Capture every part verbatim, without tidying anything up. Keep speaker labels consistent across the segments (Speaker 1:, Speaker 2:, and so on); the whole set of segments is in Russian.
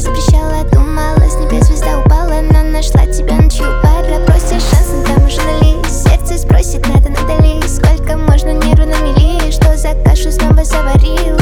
Speaker 1: запрещала. Думала, с небес звезда упала, но нашла тебя ночью у бара. Просишь шанс, но там уже нались. Сердце спросит, надо, надо ли. Сколько можно нервы на мели? Что за кашу снова заварил?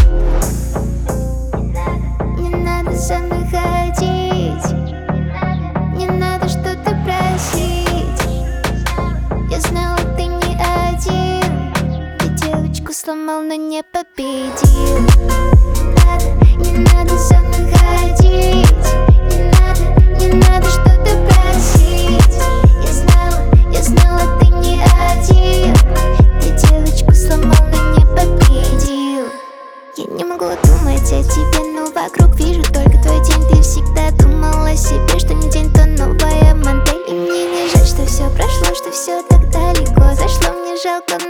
Speaker 1: Не надо за мной ходить, не надо что-то просить. Я знала, ты не один. Ты девочку сломал, но не победил. Не надо, не надо за мной ходить, не надо, не надо что-то просить. Я знала, я знала, ты не один. Ты девочку сломал, но не победил. Я не могу думать о тебе, но вокруг вижу только твой день. Ты всегда думал о себе, что не день, то новая модель. И мне не жаль, что все прошло, что все так далеко зашло. Мне жалко,